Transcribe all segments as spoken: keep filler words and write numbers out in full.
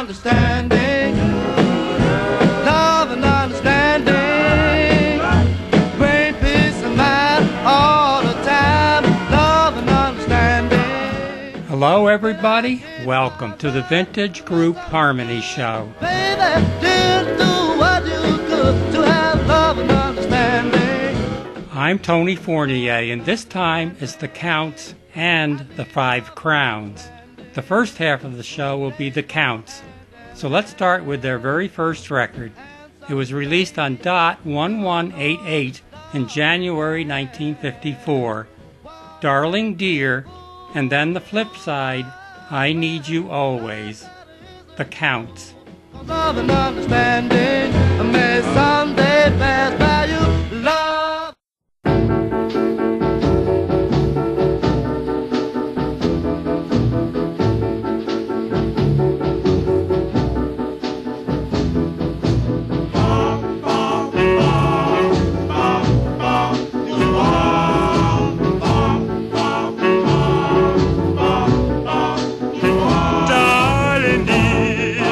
understanding. Love and understanding. Bring peace of mind all the time. Love and understanding. Hello everybody, welcome to the Vintage Group Harmony Show. Baby, just do what you could to have love and understanding. I'm Tony Fournier, and this time is the Counts and the Five Crowns. The first half of the show will be the Counts. So let's start with their very first record. It was released on Dot one one eight eight in January nineteen fifty-four. Darling Dear, and then the flip side, I Need You Always. The Counts. Love and understanding may someday pass by you. Love.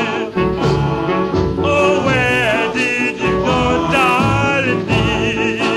Oh, where did you go, darling dear?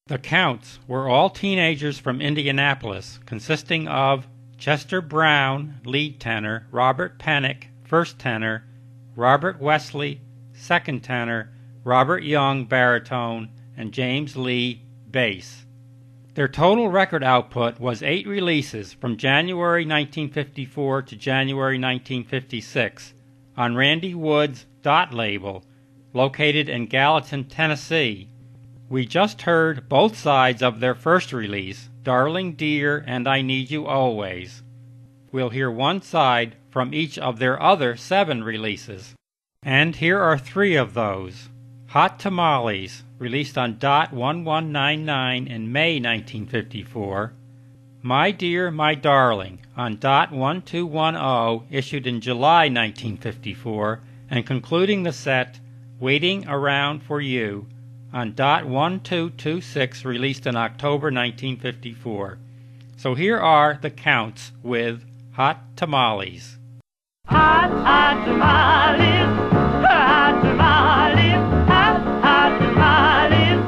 The Counts were all teenagers from Indianapolis, consisting of Chester Brown, lead tenor, Robert Pennock, first tenor, Robert Wesley, second tenor, Robert Young, baritone, and James Lee, bass. Their total record output was eight releases from January nineteen fifty-four to January nineteen fifty-six on Randy Wood's Dot label, located in Gallatin, Tennessee. We just heard both sides of their first release, Darling Dear and I Need You Always. We'll hear one side from each of their other seven releases. And here are three of those. Hot Tamales, released on Dot eleven ninety-nine in May nineteen fifty-four. My Dear, My Darling, on Dot twelve ten, issued in July nineteen fifty-four, and concluding the set, Waiting Around for You, on Dot twelve twenty-six, released in October nineteen fifty-four. So here are the Counts with Hot Tamales. Hot, hot tamales, hot tamales, hot, hot tamales,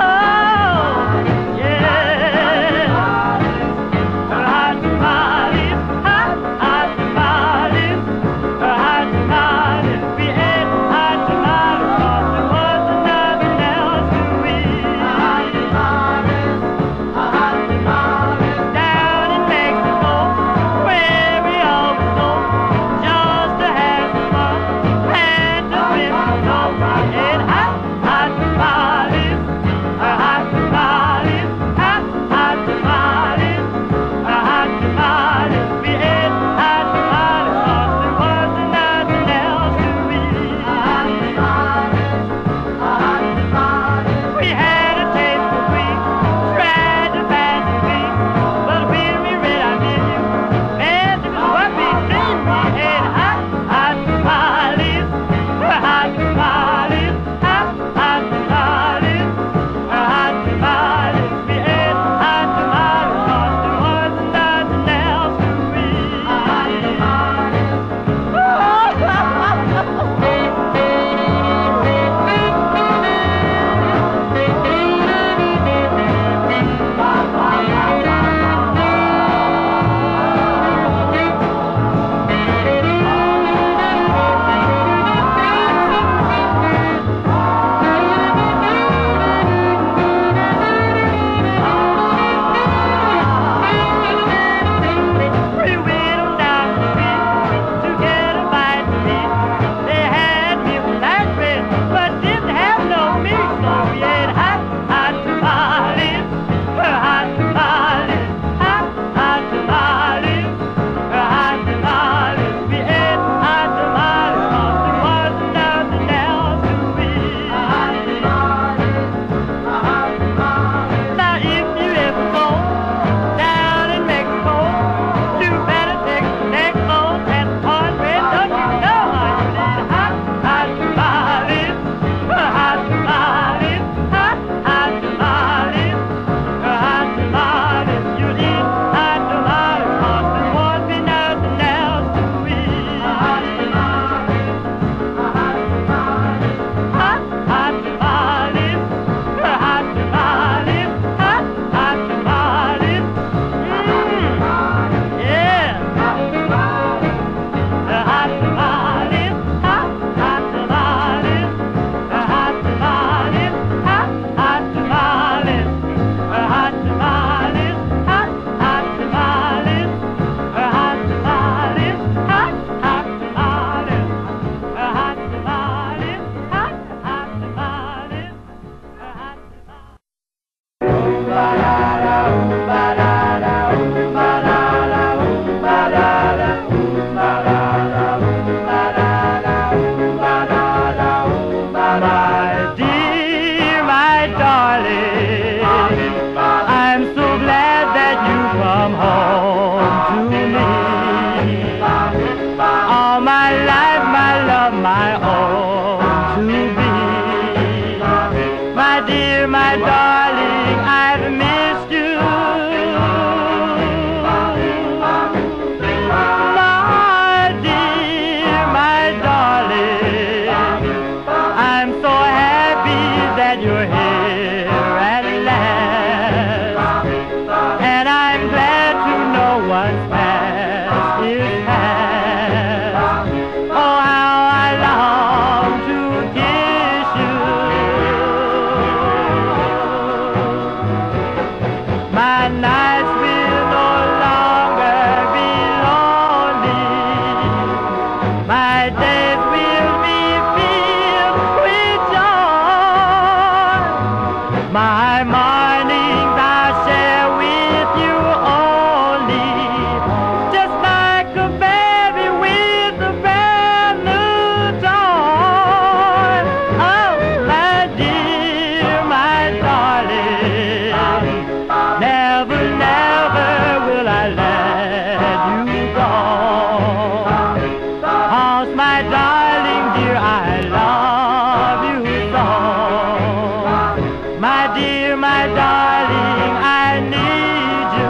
oh, yeah. Hot tamales, hot, hot tamales, hot tamales, we ate hot tamales, 'cause there wasn't nothing else to eat. Hot tamales, hot tamales, down in Mexico, where we always go, just to have some fun and to win some love. And hot, hot tamales, hot tamales, hot, hot tamales, hot tamales. We ate hot tamales 'cause there wasn't nothing else to eat. Hot tamales, hot tamales. We had a taste of sweet, tried to find the sweet, but when we read our menu, man, it was what we dreamed. We ate hot, hot tamales, hot tamales, hot, hot tamales, hot tamales. We ate hot tamales 'cause there wasn't nothing else to eat. Hot tamales. We went on down the street to get a bite to eat. They had milk and light bread, but didn't have no meat, so we ate hot, hot tamales, hot tamales, hot, hot tamales, hot tamales. We ate hot tamales 'cause there wasn't nothing else to eat. Hot tamales, hot tamales. Now if you ever go down in Mexico, you better take some necklace and cornbread. Don't you know how you did? Hot, hot tamales, hot tamales, hot, hot tamales, hot tamales. You eat hot tamales 'cause there won't be nothing else to eat. Hot tamales, hot tamales, hot, hot tamales, hot tamales, hot, hot tamales. Mm, yeah. Hot tamales, hot tamales, hot, hot tamales, hot tamales, hot, hot tamales, hot tamales, hot, hot tamales, hot tamales, hot, hot tamales, hot tamales, hot, hot tamales, hot tamales. My dear, my darling, I'm so glad that you come home to me. All my life, my love, my all to be. My dear, my darling, I've missed you. My dear, my darling, I'm so happy that you're here at last. My dear, my darling, I need you.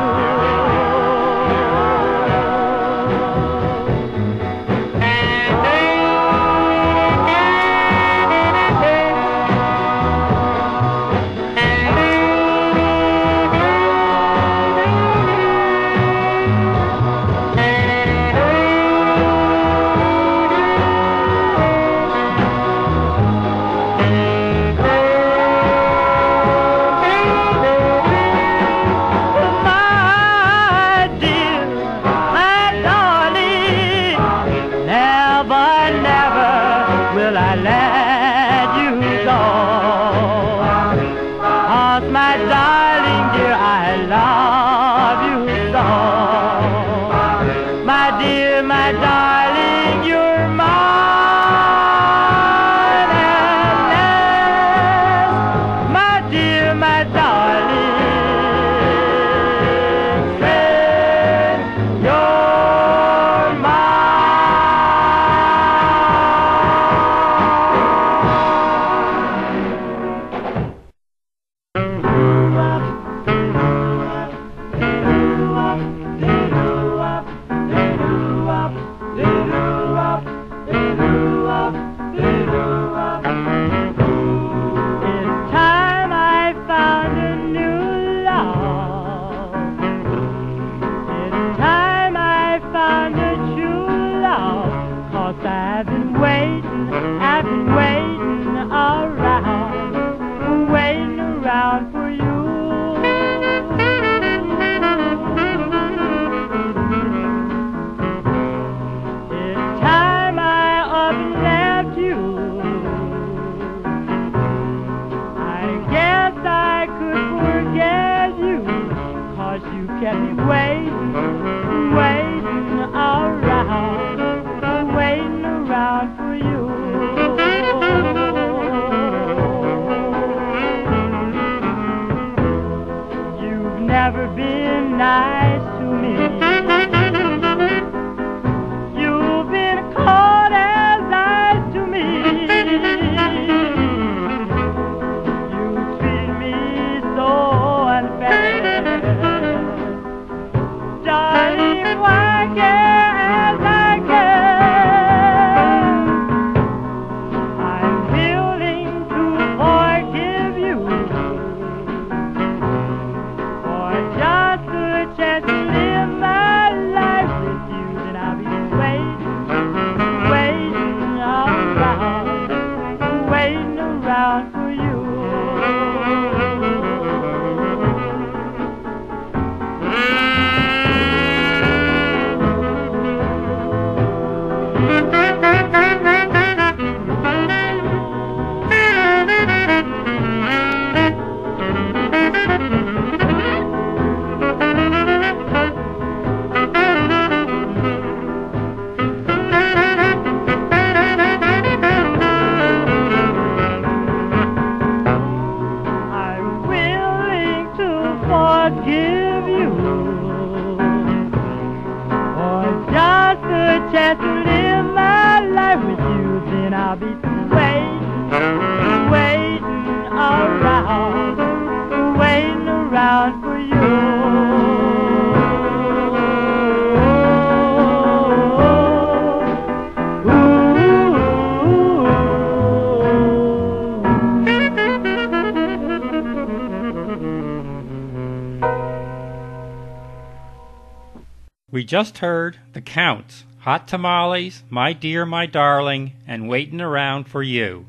We just heard The Counts, Hot Tamales, My Dear, My Darling, and Waitin' Around for You.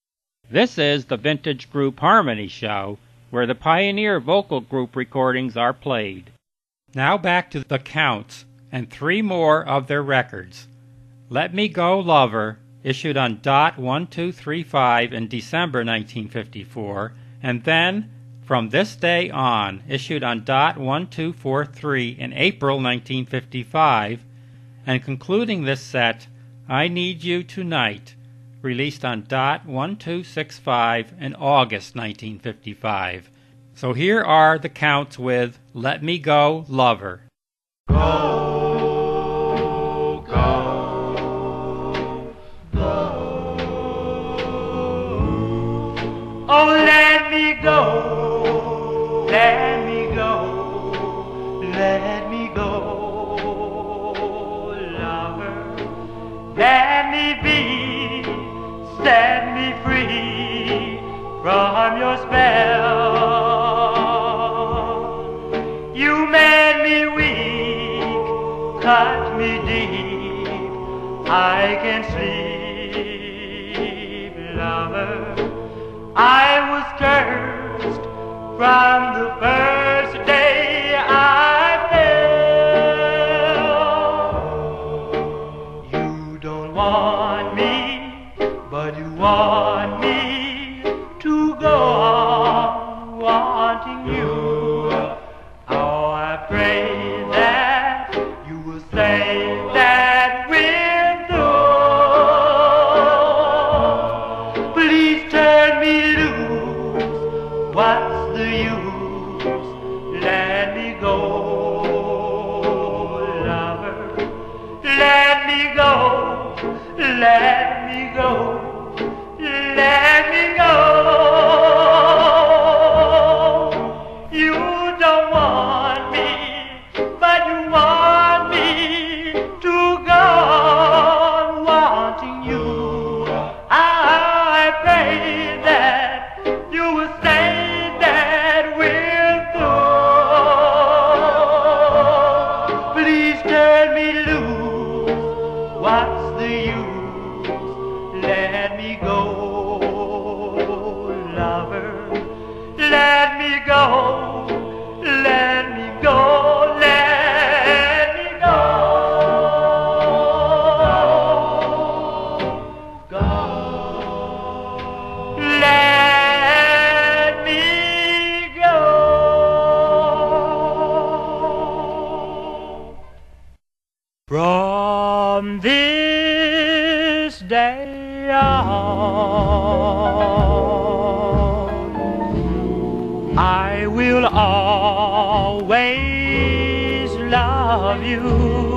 This is the Vintage Group Harmony Show, where the Pioneer Vocal Group recordings are played. Now back to The Counts and three more of their records. Let Me Go, Lover, issued on Dot one two three five in December nineteen fifty-four, and then From This Day On, issued on Dot one two four three in April nineteen fifty-five, and concluding this set, I Need You Tonight, released on Dot one two six five in August nineteen fifty-five. So here are the Counts with Let Me Go, Lover. Go, go, go. Oh, let me go. let me go, let me go, lover, let me be, set me free from your spell. You made me weak, cut me deep, I can sleep, lover. I was cursed from the first day I fell. You don't want me, but you want me to go on wanting you. Oh, I pray that you will say that we're through. Please turn me loose, what's the use? Let me go, lover. Let me go, let me go, let me go. You don't want me, but you want me to go on wanting you. I pray that you will say that we're through. Please turn me loose, what's the use? Let me go, lover. Let me go, let me go, let me go, go, let me go. From this day on, I will always love you,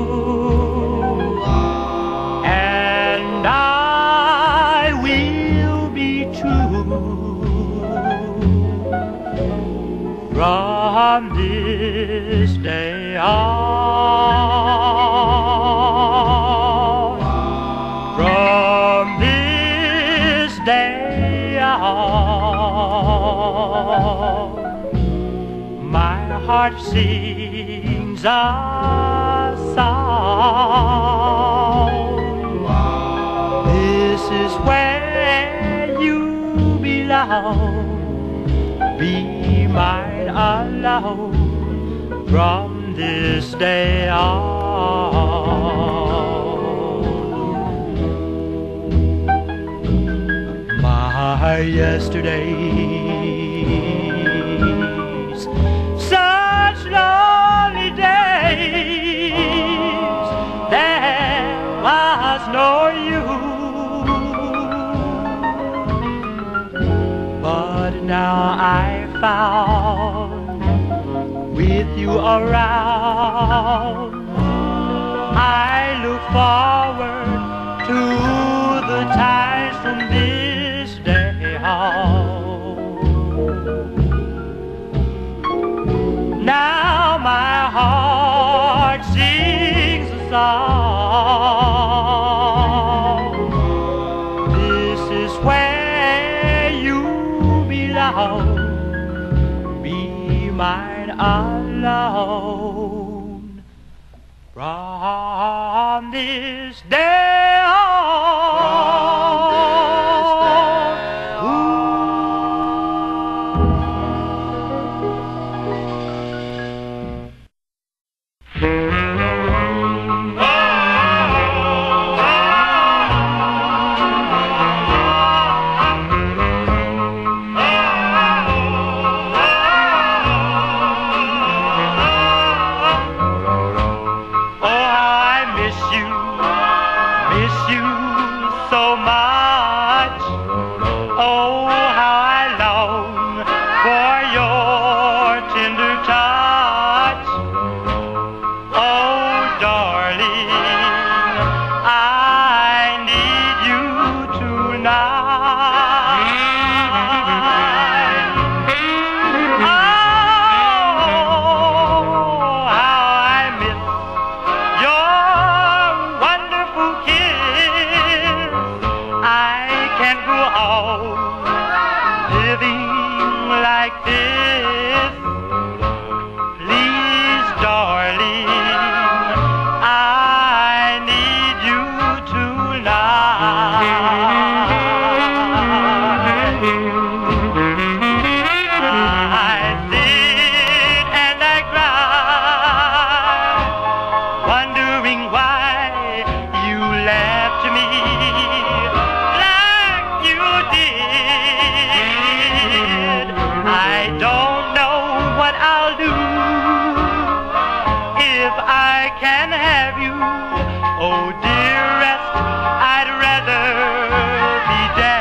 and I will be true. From this day on, from this day on, my heart sings a song. This is where you belong. Be mine alone from this day on. My yesterdays, such lonely days, there was no you. But now I found, with you around, I look forward to the times from this day on. Now my heart sings a song. This is where you belong. Be mine alone from this day on. Miss like this. Please, darling, I need you tonight. I sit and I cry, wondering why you left me like you did. I don't know what I'll do if I can have you. Oh, dearest, I'd rather be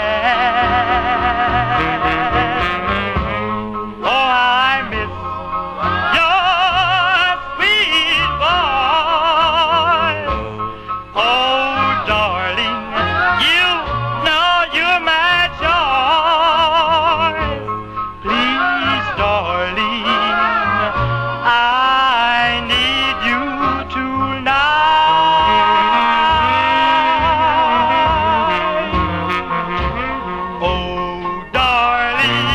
dead. Oh, I miss your sweet voice. Oh, darling, you know you're my choice. Please, darling, I need you tonight. Oh, darling,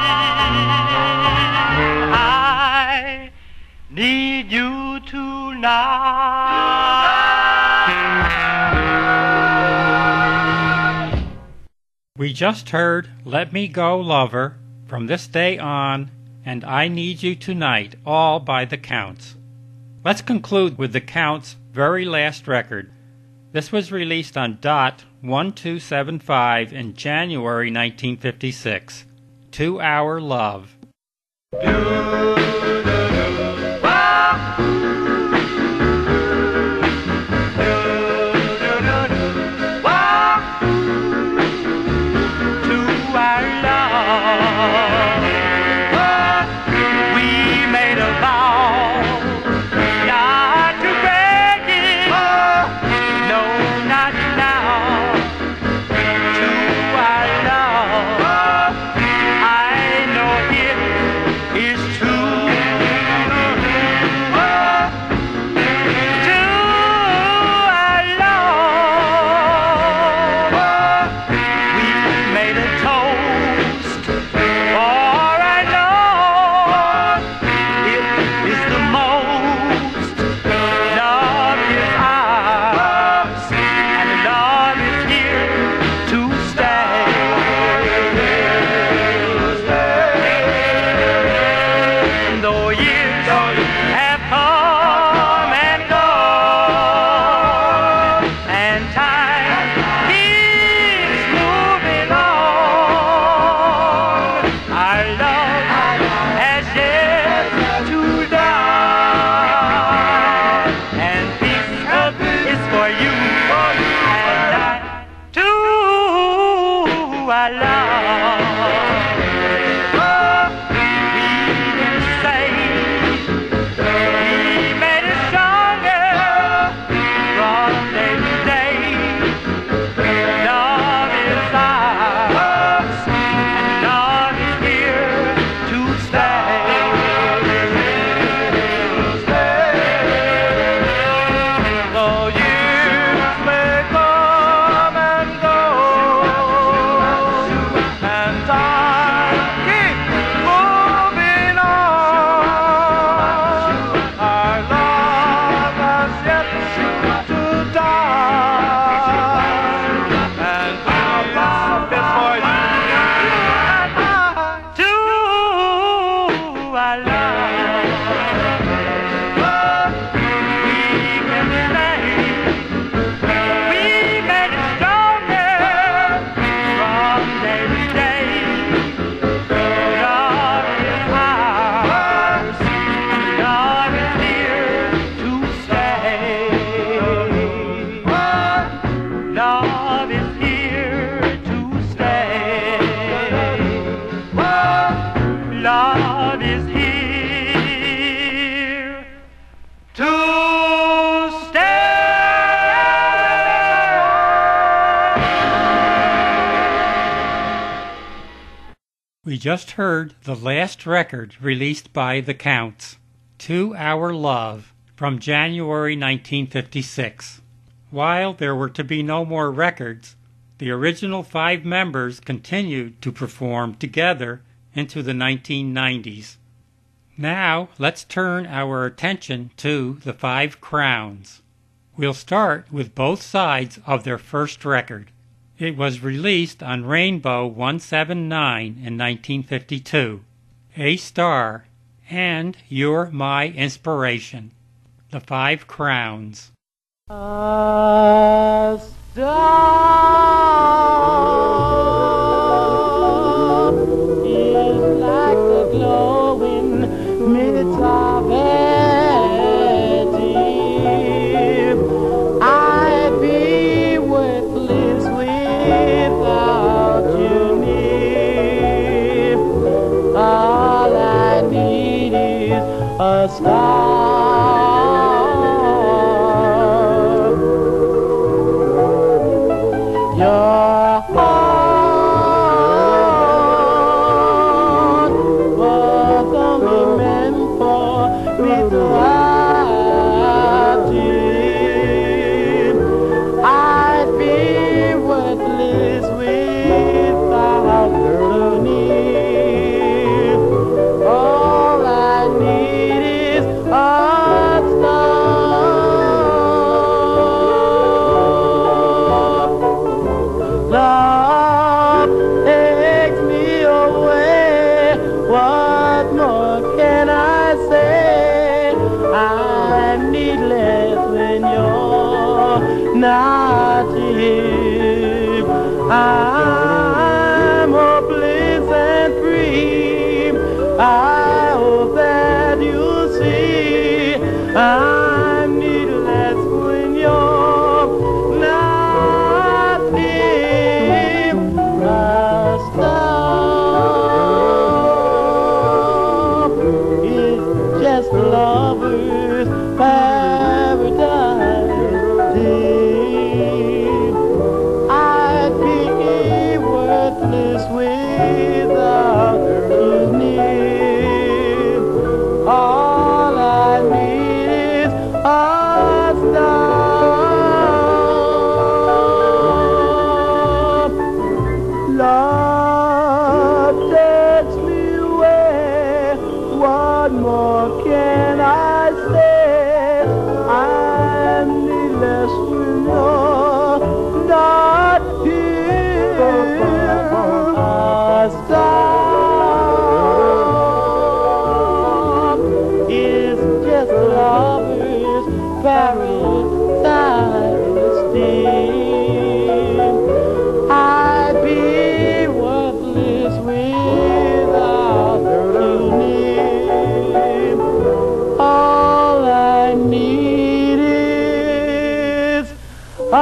I need you tonight. We just heard Let Me Go Lover, From This Day On, and I Need You Tonight, all by the Counts. Let's conclude with the Counts' very last record. This was released on Dot one two seven five in January nineteen fifty-six, Two Hour Love. We just heard the last record released by the Counts, Two Hour Love, from January nineteen fifty-six. While there were to be no more records, the original five members continued to perform together into the nineteen nineties. Now let's turn our attention to the Five Crowns. We'll start with both sides of their first record. It was released on Rainbow one seventy-nine in nineteen fifty-two. A Star and You're My Inspiration. The Five Crowns. A star is like the glowing midst of eternity. I'd be worthless without you near. All I need is a star. Your heart was only meant for me to have you. I'd be worthless without you near. All I need is a love takes me away. What more can I say? I'm needless when you're not here. I'm hopeless and free. I hope that you see. I'm needless when you're not here. A star is just lovers' paradise. Deep. I'd be worthless without you near. All I need is a star. Love takes me away. What more can I say? I'm needless when you're not here. A star is just lovers' paradise. Deep. I'd be worthless without you near. All I need is a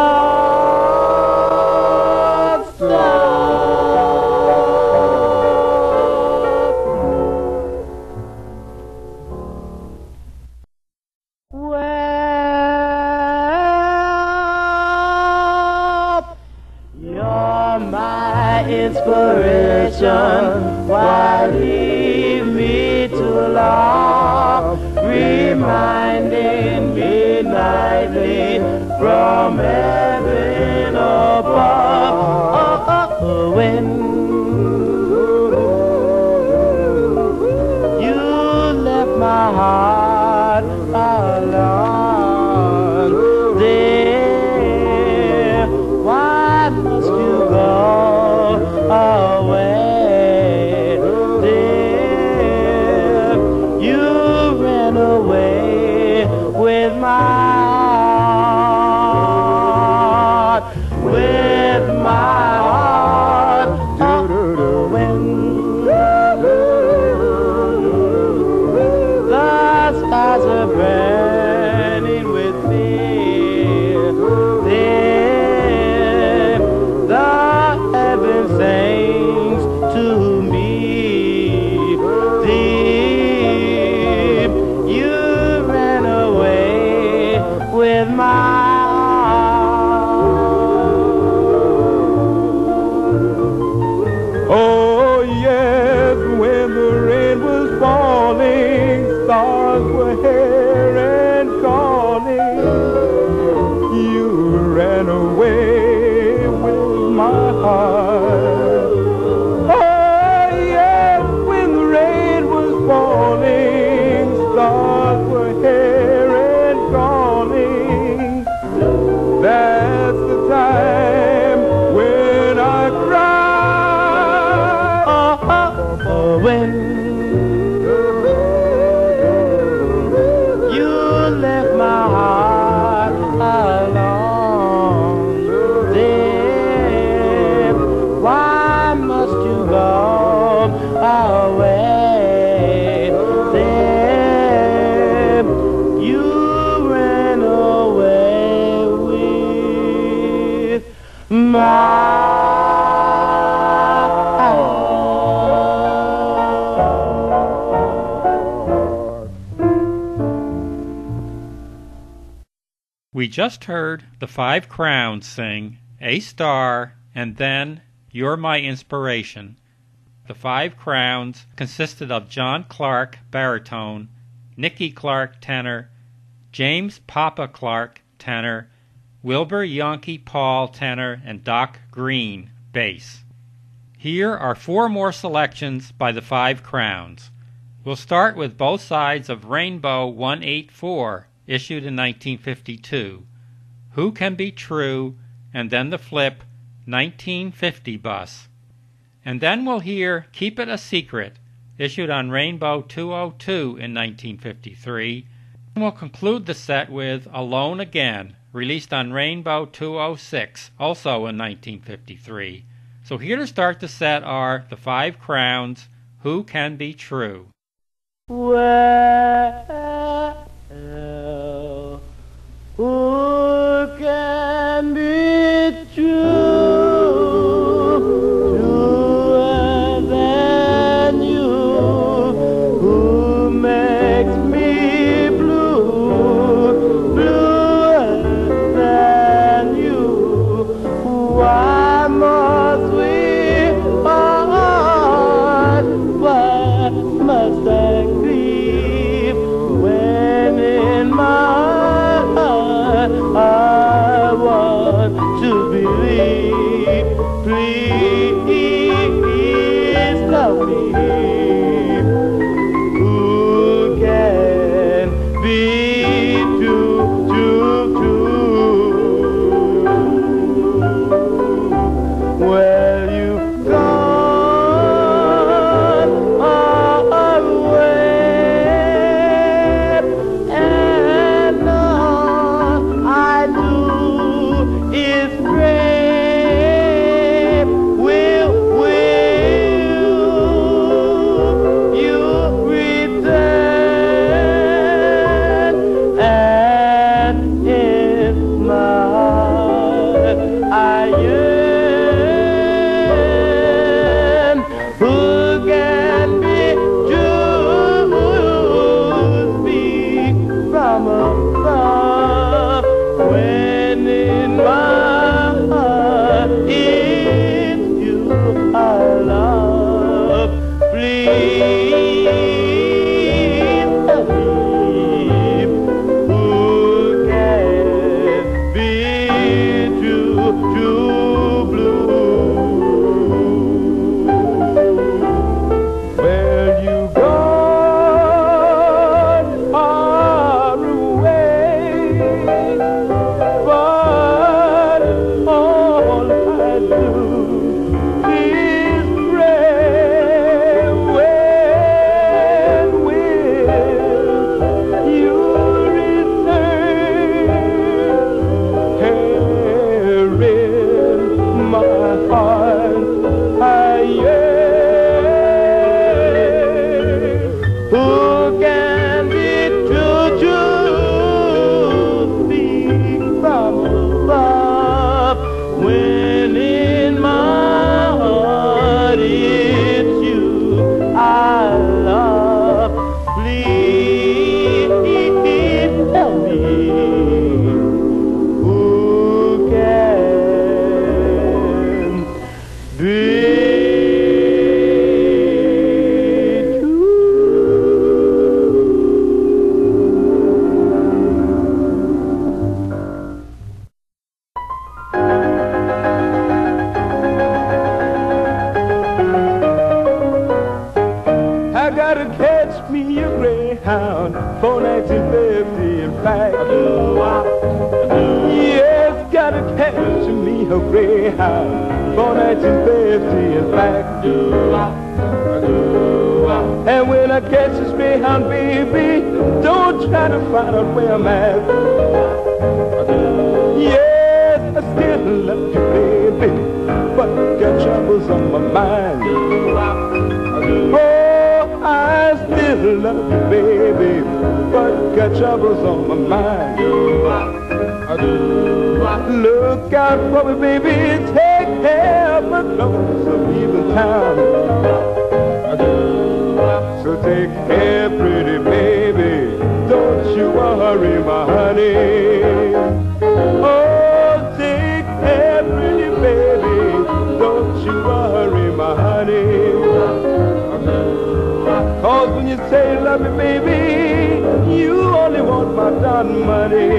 star. Well, you're my inspiration. Why leave me too long? Reminding me nightly from heaven above. Oh, oh, oh, when you left my heart alone there, why must you go away? There, you ran away with my heart, with my heart. Oh, when the stars are burning with fear, there the heaven sings to me. Deep, you ran away with my heart. Oh yes, when the rain was falling, stars were here and calling. You ran away with my heart. Oh yes, when you left my heart alone, then why must you go away? Then you ran away with my We just heard the Five Crowns sing A Star and then You're My Inspiration. The Five Crowns consisted of John Clark, baritone, Nicky Clark, tenor, James Papa Clark, tenor, Wilbur Yankee Paul, tenor, and Doc Green, bass. Here are four more selections by the Five Crowns. We'll start with both sides of Rainbow one eighty-four, issued in nineteen fifty-two, Who Can Be True, and then the flip, nineteen fifty bus. And then we'll hear Keep It a Secret, issued on Rainbow two oh two in nineteen fifty-three. And we'll conclude the set with Alone Again, released on Rainbow two oh six, also in nineteen fifty-three. So here to start the set are the Five Crowns, Who Can Be True. Well, who can be true, truer than you, who makes me blue, bluer than you? Why must we part? Why must I grieve when in my I want to believe? Please tell me, who can be true, true, true? Well, you've gone away, and all I do is pray. Will, will you return? And in my heart I yearn. Who can be true? Speak from above when in my heart it's you I love. Please tell me, who can be true, true blue? Well, you gone far away, but all I do is pray. When will you return? Here in my heart I yearn. Who can be true, true? Speak from above when in my heart it's you I love. Please tell me, who can be I gotta catch me a Greyhound for nineteen fifty, in fact. Yes, gotta catch me a Greyhound for nineteen fifty, in fact. I catch this greyhound, baby, don't try to find out where I'm at. Yes, I still love you, baby, but got troubles on my mind. Oh, I still love you, baby, but got troubles on my mind. Look out for me, baby, take care of my clothes, I'm leaving town. So take care, pretty baby, don't you worry, my honey. Oh, take care, pretty baby, don't you worry, my honey. Cause when you say you love me, baby, you only want my darn money.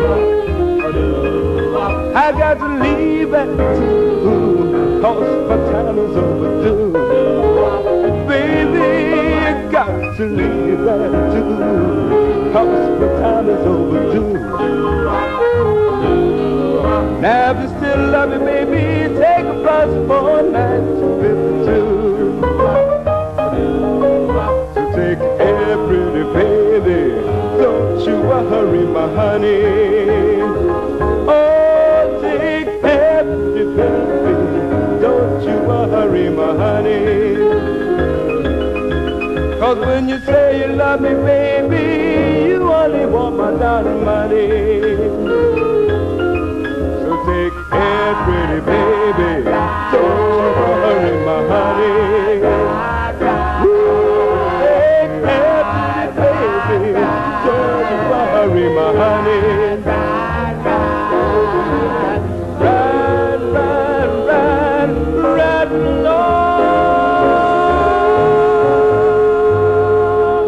I got to leave at two, cause my time is overdue. Baby, I got to leave at two, cause my time is overdue. Now if you still love me, baby, take a bus for nine to fifty-two. So take care, pretty baby, don't you worry, my honey. Oh, take care, pretty baby, don't you worry, my honey. Cause when you say you love me, baby, you only want my darling money. So take care, pretty baby, don't you worry, my honey. Take care, pretty baby, don't you worry, my honey. Ride, ride, ride, ride along.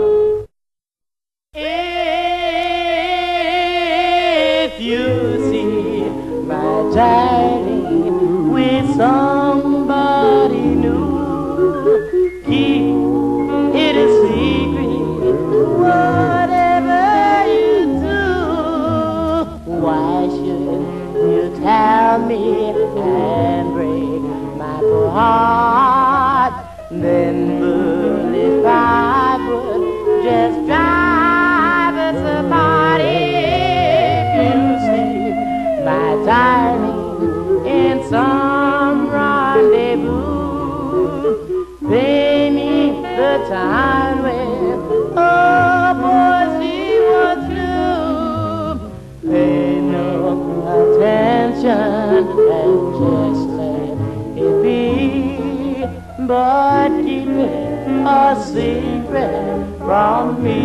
If you see my darling with somebody new, keep it a secret, whatever you do. Why should you tell me and break my poor heart? Then if I would just drive us apart. If you see my darling in some rendezvous, pay me the time when, oh boy, she was through. Pay no attention and just let it be, but keep it a secret from me.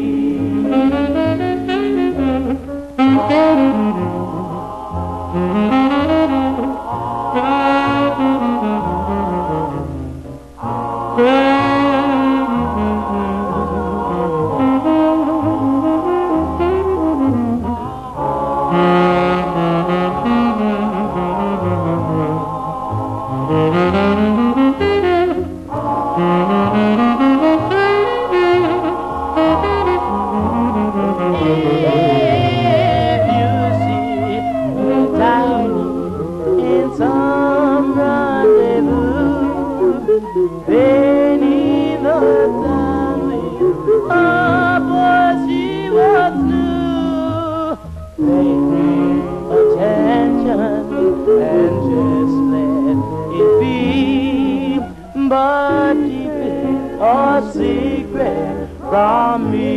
But keep it a secret from me.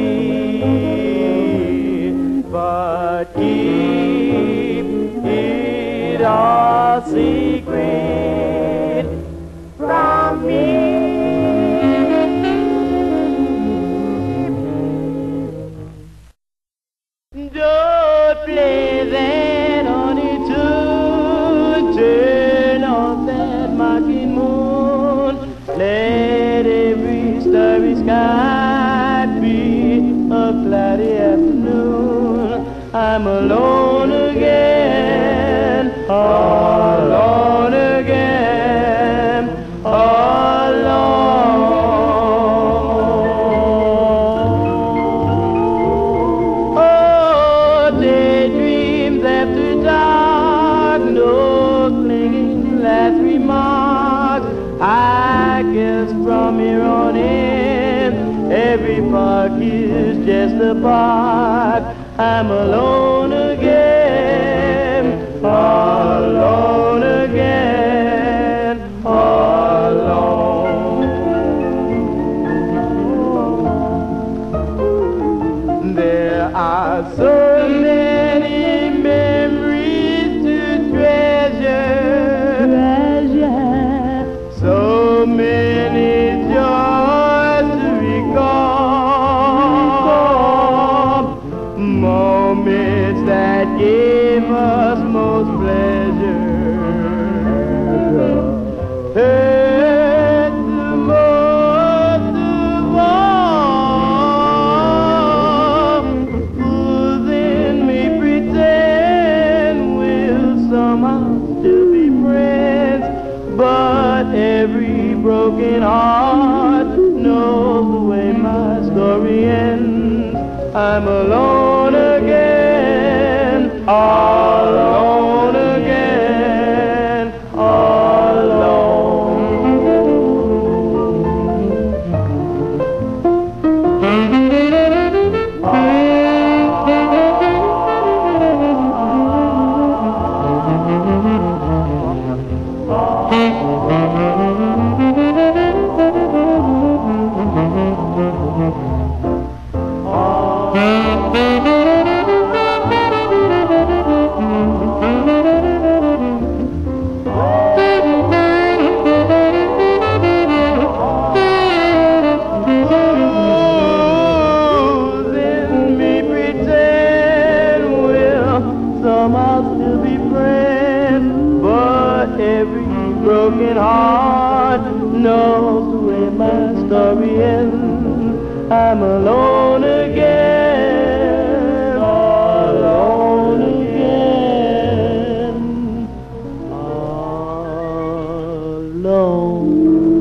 But keep it a secret from me. Don't play that honey tune, turn off that mocking moon. Let every starry sky be a cloudy afternoon. I'm alone again, all alone again, all alone. Oh, daydreams after dark, no clinging last remarks. I guess from here on in, every park is just a park. I'm alone again, alone again, alone. There are so many memories to treasure, treasure. So many joys to recall, moments that gave us most pleasure. And the most of all, who then may pretend we'll somehow still be friends, but every broken heart knows the way my story ends. I'm alone again, alone again, broken heart knows the way my story ends. I'm alone again, alone again, alone.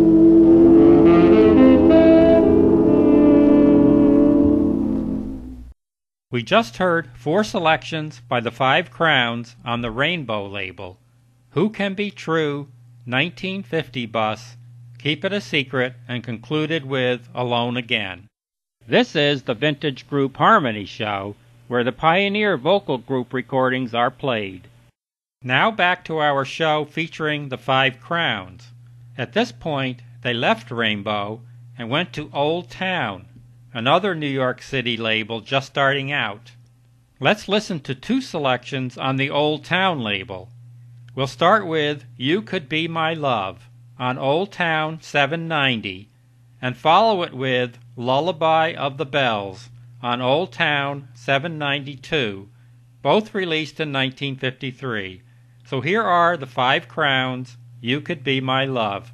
We just heard four selections by the Five Crowns on the Rainbow label. Who Can Be True, nineteen fifty Bus, Keep It a Secret, and concluded with Alone Again. This is the Vintage Group Harmony Show, where the Pioneer vocal group recordings are played. Now back to our show featuring the Five Crowns. At this point, they left Rainbow and went to Old Town, another New York City label just starting out. Let's listen to two selections on the Old Town label. We'll start with You Could Be My Love on Old Town seven ninety, and follow it with Lullaby of the Bells on Old Town seven ninety-two, both released in nineteen fifty-three. So here are the Five Crowns, You Could Be My Love.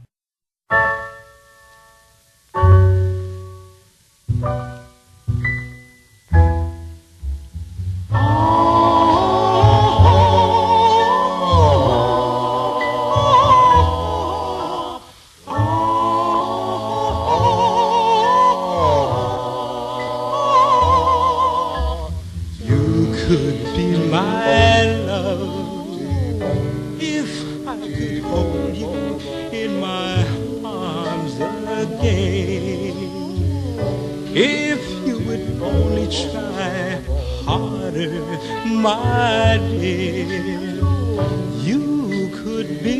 My dear, you could be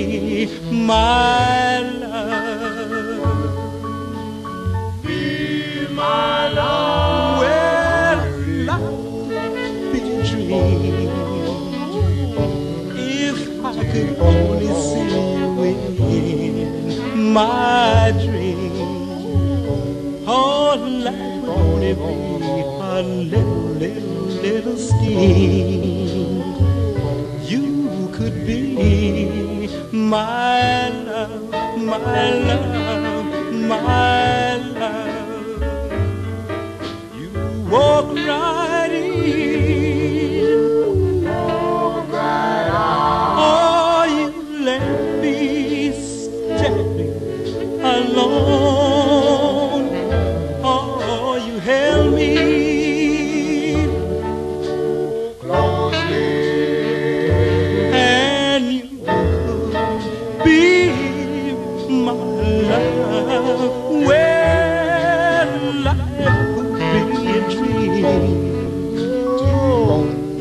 my love. Be my love. Well, life be a dream. If I could only see you in my dream, all life would only be a little, little little scheme. You could be my love, my love, my love. You walk right in, walk right out. Oh, you let me standing alone. Oh, you held me where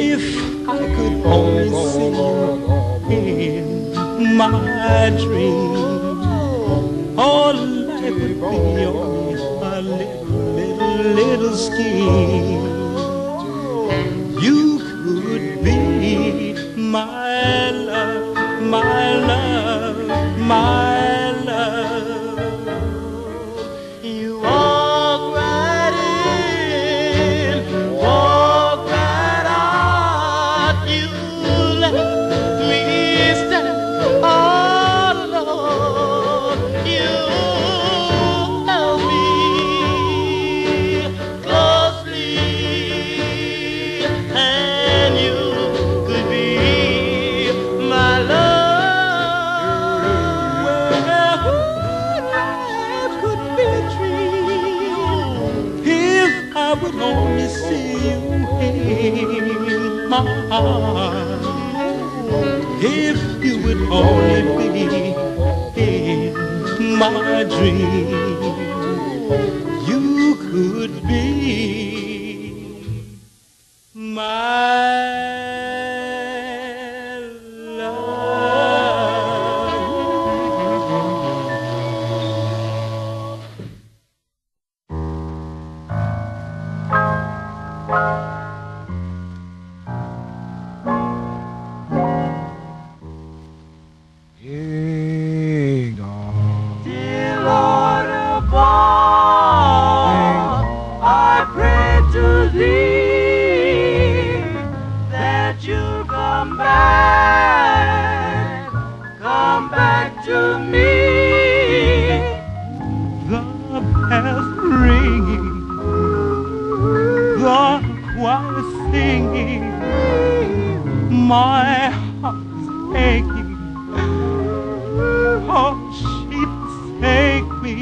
If I could only see you in my dream, all life would be only a little, little, little scheme. You could be my love, my love, my love. You walk right in, walk right out. You let me stand all alone. You held me closely, and you could be my love. Well, life could be a dream if I would only see you in my heart. If you would only be in my dream, you could be my Hey, God. Dear Lord above, I pray to Thee that you come back, come back to me. The bells ringing, the choir singing, my heart's aching. Oh, she forsake me.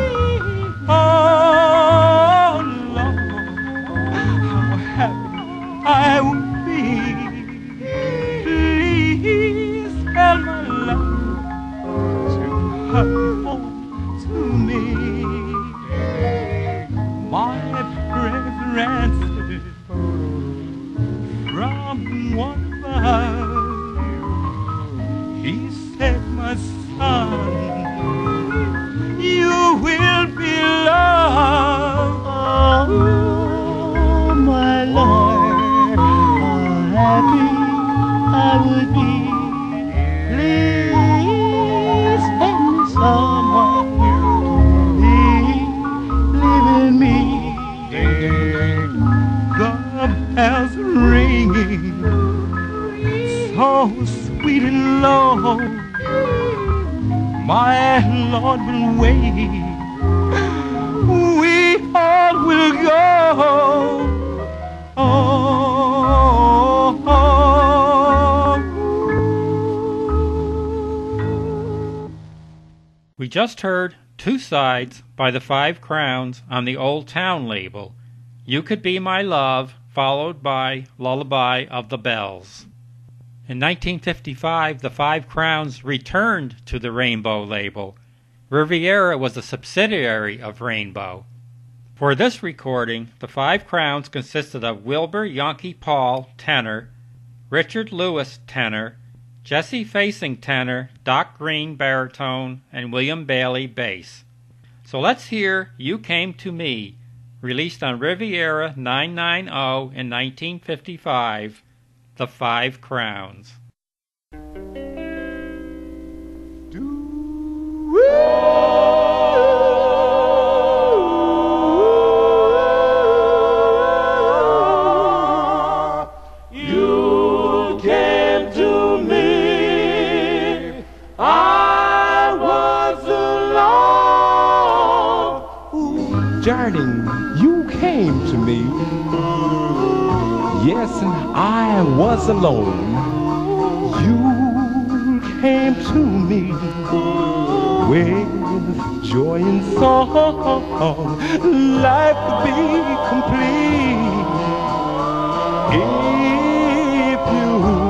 Oh, Lord, how happy I would be. Please tell my love to hurry home to me. My prayers are answered from one above. He said, my son, you will be loved. Oh, my Lord, how happy I would be. Please send me someone to live in me. The bells ringing, so sweet and low. My Lord will wait. We all will go. Oh, oh. We just heard Two Sides by the Five Crowns on the Old Town label. You Could Be My Love, followed by Lullaby of the Bells. In nineteen fifty-five, the Five Crowns returned to the Rainbow label. Riviera was a subsidiary of Rainbow. For this recording, the Five Crowns consisted of Wilbur Yankee Paul, tenor, Richard Lewis, tenor, Jesse Facing, tenor, Doc Green, baritone, and William Bailey, bass. So let's hear You Came to Me, released on Riviera nine ninety in nineteen fifty-five, The Five Crowns. You came to me, I was alone. Darling, you came to me. Yes, and I was alone. You came to me with joy and song. Life could be complete if you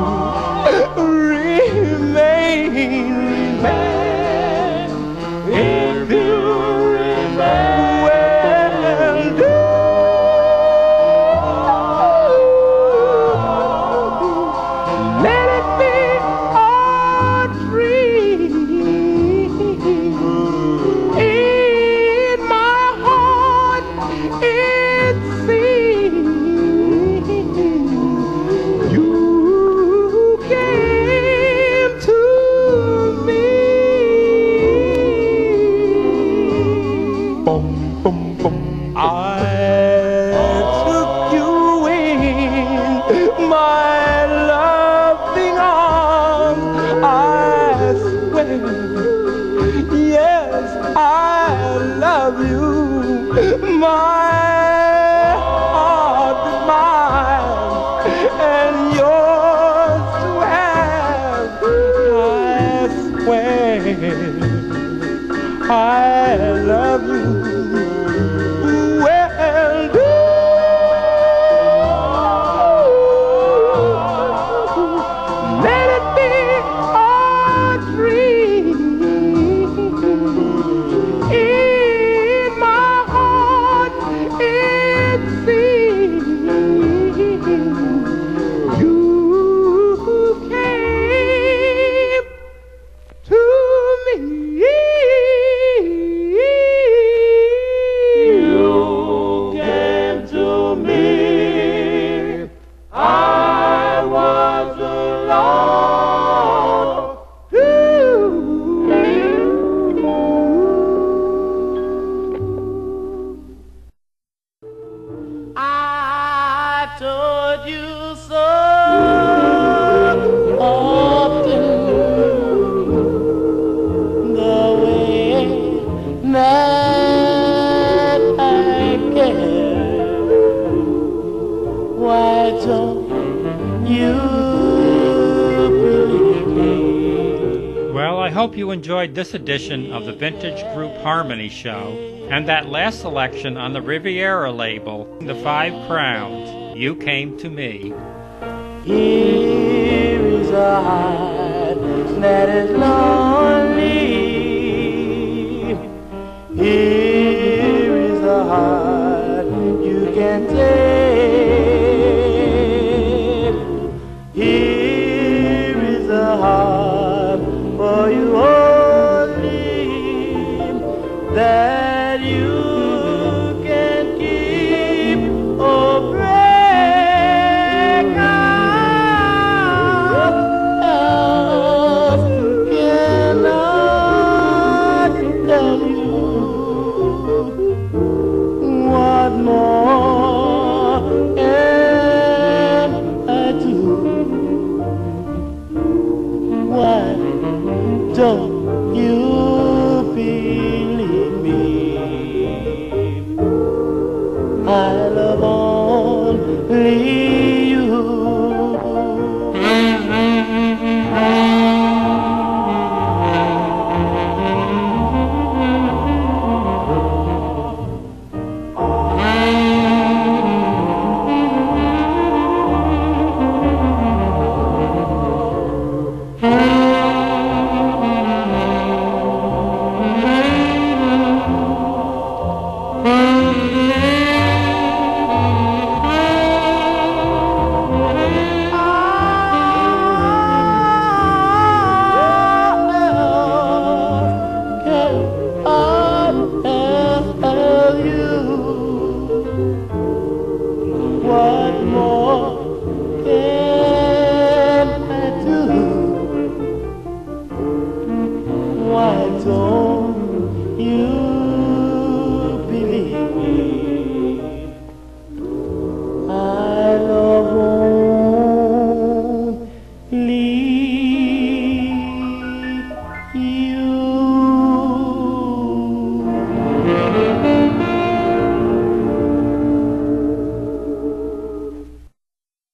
remain, remain. If you remain, well, do. I took you in my loving arms. I swear, yes, I love you. My heart is mine and yours to have. I swear, I love you. Well, do let it be a dream in my heart. It seems you came to me. You came to me. I was alone. I told you so often, the way that I care. Why don't you believe me? Well, I hope you enjoyed this edition of the Vintage Group Harmony Show and that last selection on the Riviera label, The Five Crowns, You Came to Me. Here is a heart that is lonely. Here is a heart you can take. Here is a heart for you only, that you can keep. Oh, break out, else cannot tell you what more can I do. Why don't you believe me? I love only you. What more can I do? Why don't